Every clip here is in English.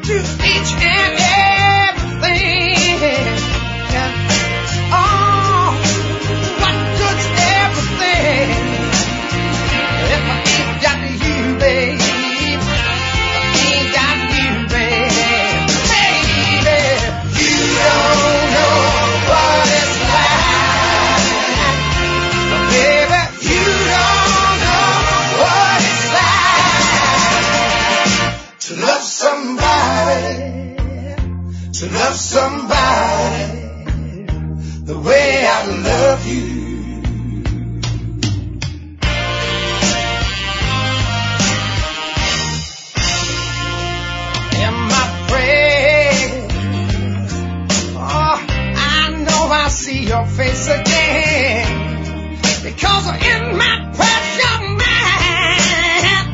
to each and everything. Oh, what good's everything if I ain't got you, babe? I ain't got you, babe. Baby, you don't know what it's like. Baby, you don't know what it's like to love somebody, to love somebody the way I love you. Am I praying? Oh, I know I see your face again, because in my precious mind,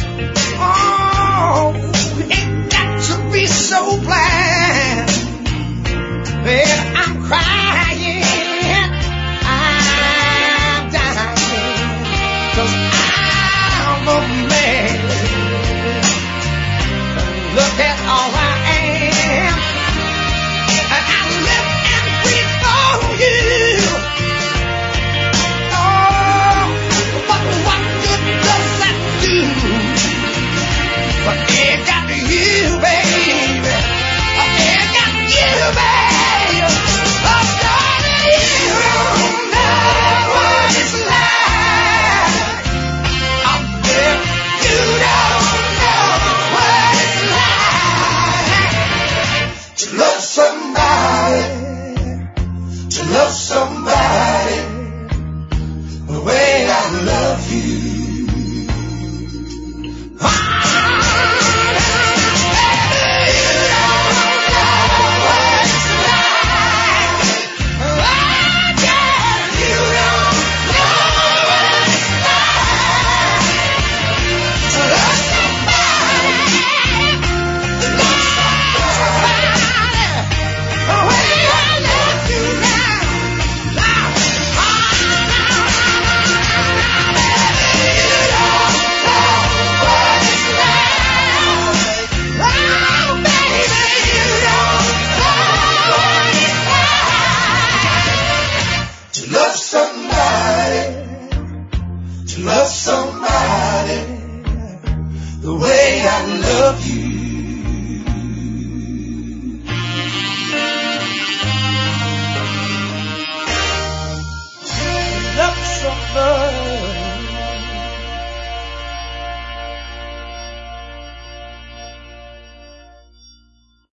oh, ain't got to be so blind. Baby, I'm crying, I'm dying, 'cause I'm a man. Look at all I am, and I live and breathe for you. Oh, but what good does that do? But it got you, baby. It got you, baby. Oh, darling, you don't know what it's like. Oh, baby, you don't know what it's like to love somebody, to love somebody the way I love you. Ah, baby, you don't know what it's like. Oh, yeah, you don't know what it's like to love somebody, to love somebody the way I love you now. Now, baby, you don't know what it's like. Oh, baby, you don't know what it's like to love somebody, to love somebody the way I love you.